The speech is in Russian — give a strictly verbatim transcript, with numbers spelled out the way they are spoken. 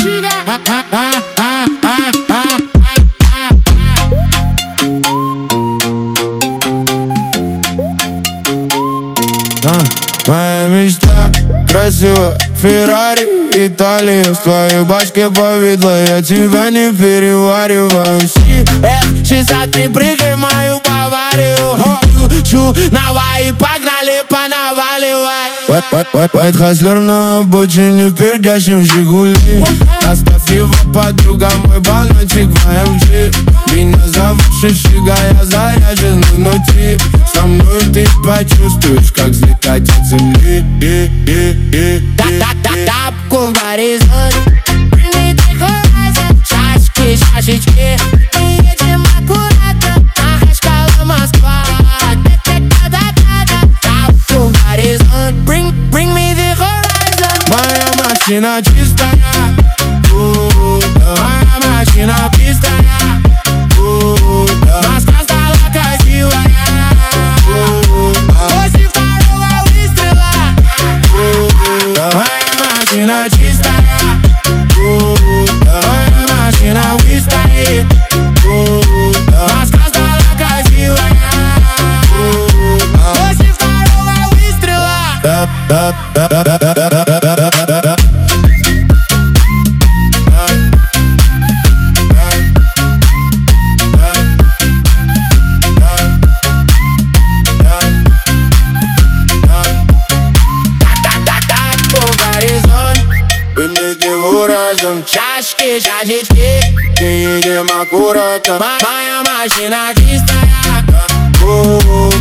Моя мечта красиво, Феррари, Италия. В твоей башке повидло, я тебя не перевариваю. Си эф шестьдесят три, прыгай в мою Баварию. Хочу, давай, погнали, понаваливай. White Hustler на обочине в пердящем Жигули. Оставь его, подруга, мой баллончик в эм джи. Меня зовут Шишига, я заряжен внутри. Со мной ты почувствуешь, как взлетать от земли. Тапку в горизонт, прилетит horizon. Шашки, шашечки, мы едем аккуратно. Махачкала, Москва. Тапку в горизонт, bring, bring me the horizon. Моя машина чистая, моя машина чистая. Москва стала красивая после второго выстрела. Моя машина чистая, моя машина выстоит. Москва стала красивая после второго выстрела. Разом чашки, чашечки, мы едем аккуратно. Моя машина чистая.